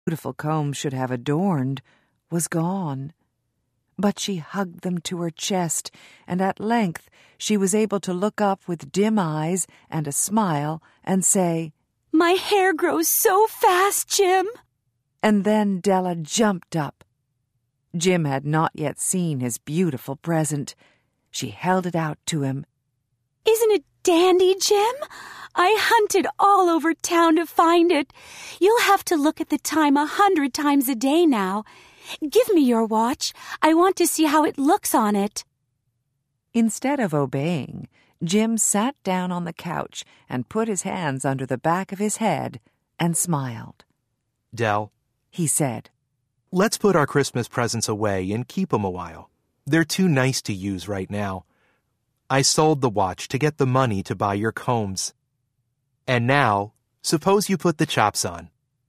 beautiful combs should have adorned was gone. But she hugged them to her chest, and at length she was able to look up with dim eyes and a smile and say, "My hair grows so fast, Jim." And then Della jumped up. Jim had not yet seen his beautiful present. She held it out to him. "Isn't it dandy, Jim? I hunted all over town to find it. You'll have to look at the time 100 times a day now. Give me your watch. I want to see how it looks on it." Instead of obeying, Jim sat down on the couch and put his hands under the back of his head and smiled. "Del," he said, "let's put our Christmas presents away and keep them a while. They're too nice to use right now. I sold the watch to get the money to buy your combs. And now, suppose you put the chops on."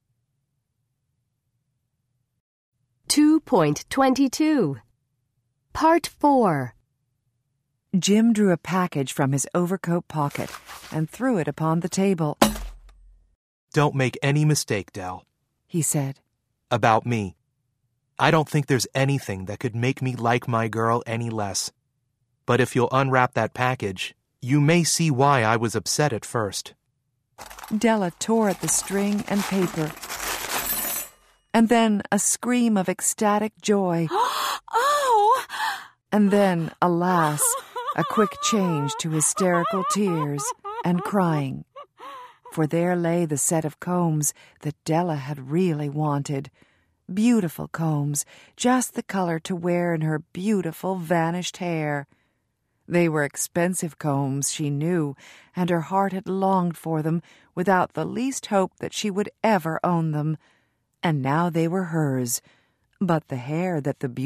2.22 Part 4 Jim drew a package from his overcoat pocket and threw it upon the table. "Don't make any mistake, Del," he said, "about me. I don't think there's anything that could make me like my girl any less. But if you'll unwrap that package, you may see why I was upset at first." Della tore at the string and paper. And then a scream of ecstatic joy. "Oh!" And then, alas, a quick change to hysterical tears and crying. For there lay the set of combs that Della had really wanted. Beautiful combs, just the color to wear in her beautiful vanished hair. They were expensive combs, she knew, and her heart had longed for them without the least hope that she would ever own them. And now they were hers. But the hair that the